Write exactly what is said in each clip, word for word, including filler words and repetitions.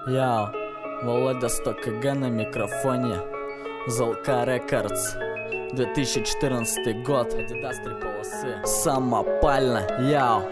Яу, Володя сто кг на микрофоне. Залка Рекордс, две тысячи четырнадцатый год. Адидас три полосы. Самопально, яу.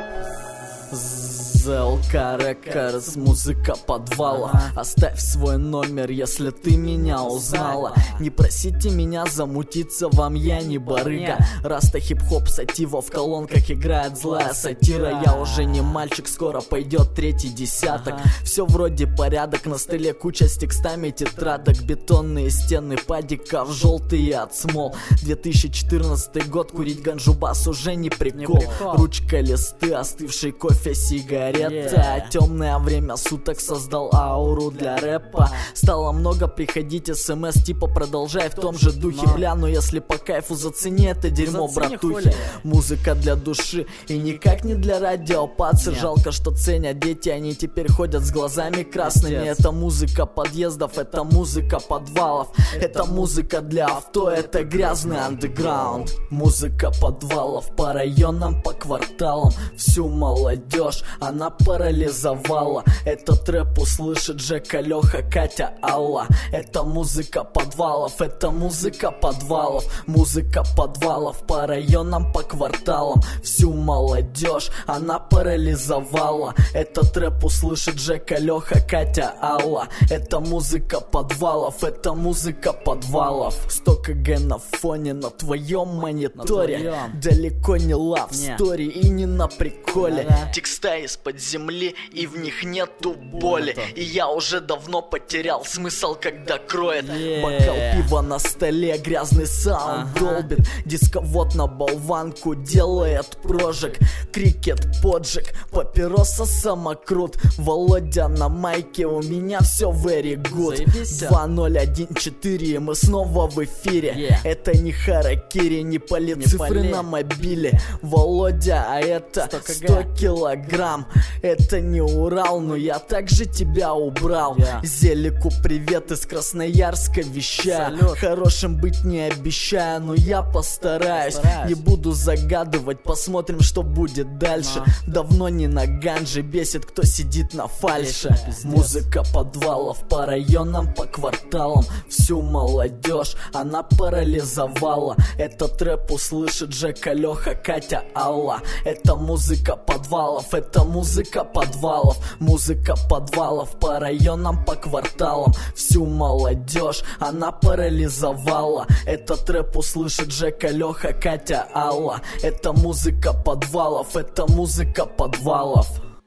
ЗЛК Рекордс, музыка подвала. Ага. Оставь свой номер, если ты меня узнала. Не просите меня замутиться, вам я не барыга. Раста хип-хоп сатива в колонках играет злая сатира. Я уже не мальчик, скоро пойдет третий десяток. Ага. Все вроде порядок, на столе куча с текстами тетрадок. Бетонные стены падиков, желтые от смол. две тысячи четырнадцатый год, курить ганджубас уже не прикол, не прикол. Ручка, листы, остывший кофе, сигарета. Yeah. Темное время суток создал ауру для рэпа. Стало много приходить смс типа продолжай в том же духе. Но. Бля, но если по кайфу зацени это дерьмо, зацени, братухи хули. Музыка для души и никак не для радиопацы. Жалко, что ценят дети, они теперь ходят с глазами красными. Пиздец. Это музыка подъездов, это музыка подвалов. Это, это музыка для авто, это грязный андеграунд. Музыка подвалов по районам, по кварталам. Всю молодежь она парализовала. Этот рэп услышит Жека, Леха, Катя, Алла. Это музыка подвалов, это музыка подвалов. Музыка подвалов по районам, по кварталам. Всю молодежь она парализовала. Этот рэп услышит Жека, Леха, Катя, Алла. Это музыка подвалов, это музыка подвалов. сто кг на фоне на твоем мониторе, на твоем. Далеко не лав стори и не на приколе. Да-да. Текста из-под земли, и в них нету боли. И я уже давно потерял смысл, когда кроет. Yeah. Бокал пива на столе, грязный саунд ага. долбит. Дисковод на болванку делает прожиг. Крикет, поджиг, папироса самокрут. Володя на майке, у меня все very good. Два ноль один четыре, мы снова в эфире. Yeah. Это не харакири, не поли не цифры поли. На мобиле. Володя, а это сто килограмм. Это не Урал, но я также тебя убрал. Yeah. Зелику привет из Красноярска вещаю. Салют. Хорошим быть не обещаю, но я постараюсь. постараюсь. Не буду загадывать, посмотрим, что будет дальше. No. Давно не на ганже, бесит, кто сидит на фальше. Музыка подвалов по районам, по кварталам. Всю молодежь она парализовала. Этот рэп услышит Жека, Леха, Катя, Алла. Это музыка подвалов, это музыка подвалов. Музыка подвалов по районам, по кварталам. Всю молодежь она парализовала. Этот рэп услышит Жека, Леха, Катя, Алла. Это музыка подвалов, это музыка подвалов.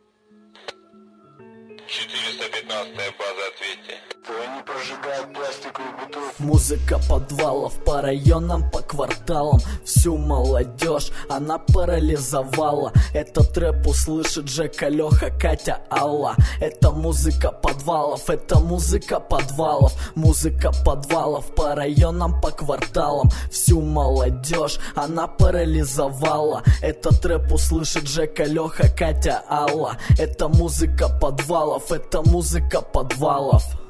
четыреста пятнадцатая база, ответьте. Они прожигают пластиковую бутылку. Музыка подвалов по районам, по кварталам. Всю молодежь она парализовала. Этот рэп услышит Жека, Леха, Катя, Алла. Это музыка подвалов, это музыка подвалов. Музыка подвалов по районам, по кварталам. Всю молодежь она парализовала. Этот рэп услышит Жека, Леха, Катя, Алла. Это музыка подвалов, это музыка подвалов.